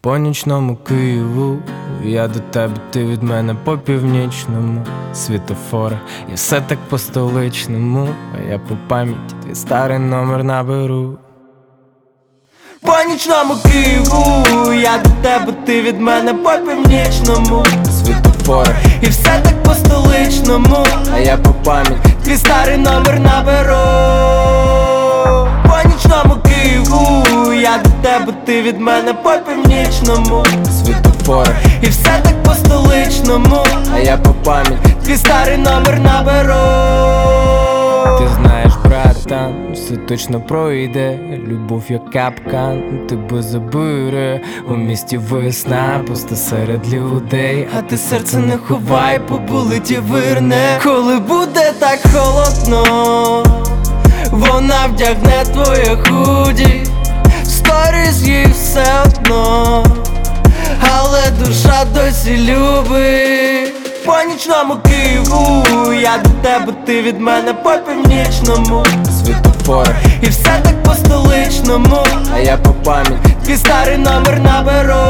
По нічному Києву, я до тебе, ти від мене по північному. Світофори, і все так по столичному, а я по пам'яті твій старий номер наберу. По нічному Києву, я до тебе, ти від мене по північному. Світофори, і все так по столичному, а я по пам'яті твій старий номер наберу. По нічному Києву, я до тебе, ти від мене по північному. Світофори, і все так по столичному, а я по пам'яті твій старий номер наберу. Ти знаєш, братан, все точно пройде. Любов як капкан, тебе забере. У місті весна, пусто серед людей, а ти серце не ховай, поболить і вирне. Коли буде так холодно, вона вдягне твоє худі. Сторіс їй все одно, але душа досі любить. По нічному Києву, я до тебе, ти від мене по північному. Світофори, і все так по столичному, а я по пам'яті твій старий номер наберу.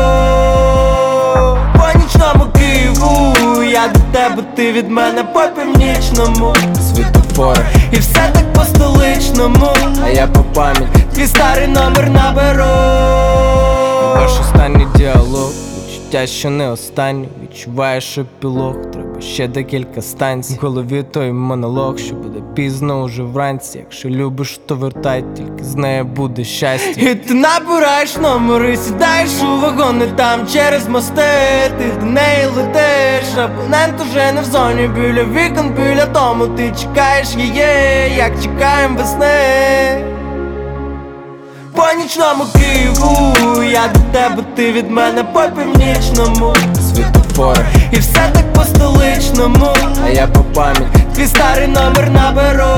По нічному Києву, я до тебе, ти від мене по північному. Світофори, і все так по столичному, а я по пам'яті твій старий номер наберу. Ваш останній діалог, відчуття, що не останній. Відчуваєш епілог, треба ще декілька станцій. В голові той монолог, що буде пізно уже вранці. Якщо любиш, то вертай, тільки з нею буде щастя. І ти набираєш номери, сідаєш у вагони там через мости. Ти до неї летиш, абонент уже не в зоні. Біля вікон, біля дому ти чекаєш її, як чекаєм весни. По нічному Києву, я до тебе, ти від мене по північному. Світофори, і все так по столичному, а я по пам'яті твій старий номер наберу.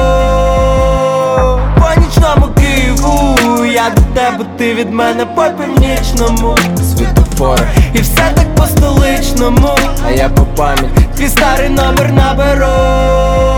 По нічному Києву, я до тебе, ти від мене по північному. Світофори, і все так по столичному, а я по пам'яті твій старий номер наберу.